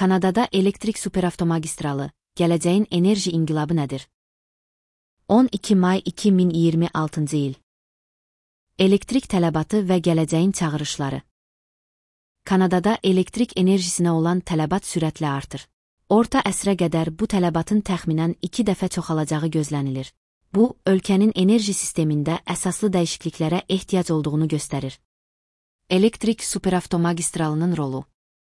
Kanadada elektrik superavtomagistralı, gələcəyin enerji inqilabı nədir? 12 may 2026 il. Elektrik tələbatı və gələcəyin çağırışları. Kanadada elektrik enerjisinə olan tələbat sürətlə artır. Orta əsrə qədər bu tələbatın təxminən 2 dəfə çoxalacağı gözlənilir. Bu, ölkənin enerji sistemində əsaslı dəyişikliklərə ehtiyac olduğunu göstərir. Elektrik superavtomagistralının rolu.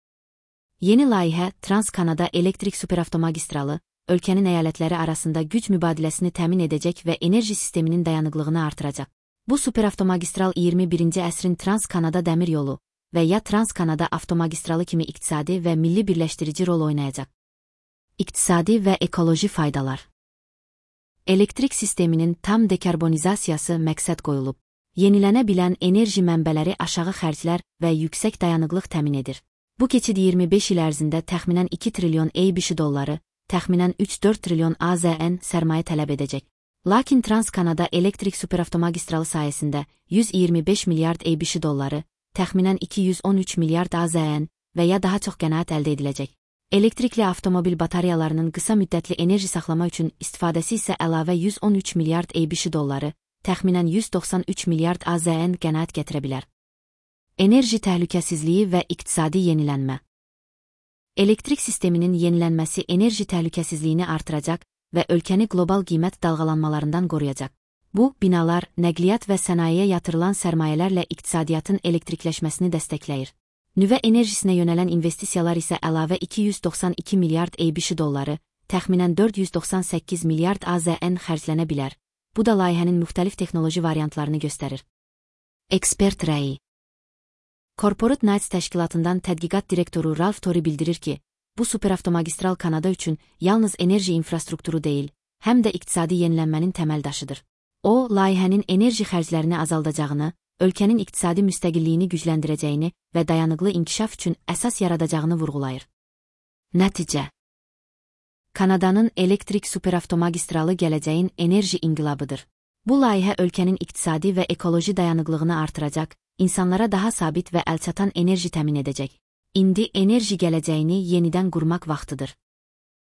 Yeni layihə Trans-Kanada elektrik superavtomagistralı, ölkənin əyalətləri arasında güc mübadiləsini təmin edəcək və enerji sisteminin dayanıqlığını artıracaq. Bu superavtomagistral 21-ci əsrin Trans-Kanada dəmir yolu və ya Trans-Kanada avtomagistralı kimi iqtisadi və milli birləşdirici rol oynayacaq. İqtisadi və ekoloji faydalar. Elektrik sisteminin tam dekarbonizasiyası məqsəd qoyulub. Yenilənə bilən enerji mənbələri aşağı xərclər və yüksək dayanıqlıq təmin edir. Bu keçid 25 il ərzində təxminən 2 trilyon ABŞ dolları, təxminən 3-4 trilyon AZN sərmayə tələb edəcək. Lakin Trans-Kanada elektrik superavtomagistralı sayəsində 125 milyard ABŞ dolları, təxminən 213 milyard AZN və ya daha çox qənaət əldə ediləcək. Elektrikli avtomobil batareyalarının qısa müddətli enerji saxlama üçün istifadəsi isə əlavə 113 milyard ABŞ dolları, təxminən 193 milyard AZN qənaət gətirə bilər. Enerji təhlükəsizliyi və iqtisadi yenilənmə. Elektrik sisteminin yenilənməsi enerji təhlükəsizliyini artıracaq və ölkəni qlobal qiymət dalğalanmalarından qoruyacaq. Bu, binalar, nəqliyyat və sənayeyə yatırılan sərmayələrlə iqtisadiyyatın elektrikləşməsini dəstəkləyir. Nüvə enerjisinə yönələn investisiyalar isə əlavə 292 milyard ABŞ dolları, təxminən 498 milyard AZN xərclənə bilər. Bu da layihənin müxtəlif texnoloji variantlarını göstərir. Ekspert rəyi. Corporate Knights təşkilatından tədqiqat direktoru Ralph Torrey bildirir ki, bu superavtomagistral Kanada üçün yalnız enerji infrastrukturu deyil, həm də iqtisadi yenilənmənin təməl daşıdır. O, layihənin enerji xərclərini azaldacağını, ölkənin iqtisadi müstəqilliyini gücləndirəcəyini və dayanıqlı inkişaf üçün əsas yaradacağını vurğulayır. Nəticə. Kanadanın elektrik superavtomagistralı gələcəyin enerji inqilabıdır. Bu layihə ölkənin iqtisadi və ekoloji dayanıqlığını artıracaq, insanlara daha sabit və əlçatan enerji təmin edəcək. İndi enerji gələcəyini yenidən qurmaq vaxtıdır.